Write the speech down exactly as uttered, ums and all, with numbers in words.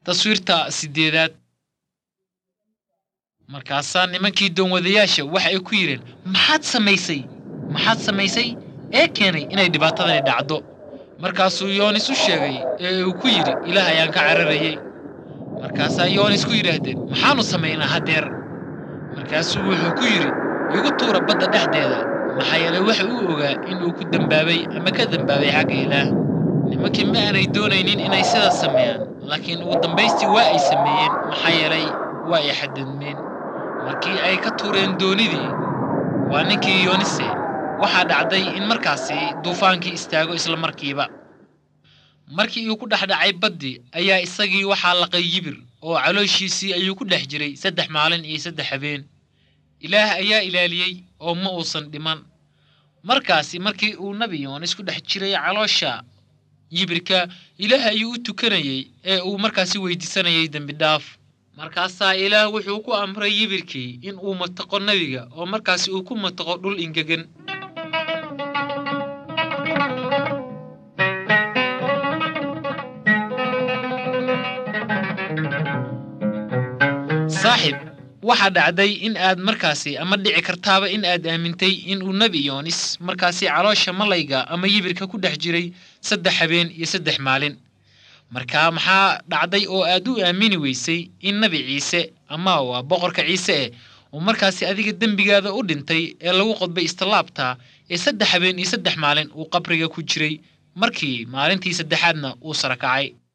taswiirta sideedaad. markaasaa nimankii doonwadayaasha waxa ay ku yireen maxaad samaysay maxaad samaysay ee keenay inay dhibaatadani dhacdo. markaasuu yoonis u sheegay ee uu ku yiri ilaah ayaan ka cararayay. markaasaa yoonis ku yiraahdeen maxaanu samaynaa hadeer. markaasuu wuxuu ku yiri igu tuura badda dhexdeeda maxaa yeelay waxa uu ogaa inuu ku dambaabay ama ka dambaabay xagga ilaah. nimankii ma aanay doonaynin inay sidaas sameeyaan laakiin ugu dambaystii waa ay sameeyeen maxaa yeelay waa ay xadidmeen. markii ay ka tuureen doonidii waa ninkii yoonise waxaa dhacday in markaasi duufaankii istaago isla markiiba. markii uu ku dhaxdhacay baddi ayaa isagii waxaa laqay yibir oo calooshiisii ayuu ku dhex jiray saddex maalin iyo saddex habeen. ilaah ayaa ilaaliyay oo ma uusan dhiman. markaasi markii uu nabi yoonis ku dhex jiray caloosha yibirka ilaah ayuu u tukanayay ee uu markaasi weydiisanayay dambi dhaaf. markaasaa ilaah wuxuu ku amray yibirkii in uu mataqo nabiga oo markaasi uu ku mataqo dhul ingegan. saaxib waxa dhacday in aad markaasi ama dhici kartaaba in aad aamintay in uu nabi yoonis markaasi caloosha malayga ama yibirka ku dhex jiray saddex habeen iyo saddex maalin. markaa maxaa dhacday oo aad u aamini weysay in nabi ciise ama waa boqorka ciise eh uu markaasi adiga dembigaada u dhintay ee lagu qodbay istilaabta ee saddex habeen iyo saddex maalin uu qabriga ku jiray markii maalintii saddexaadna uu sara kacay.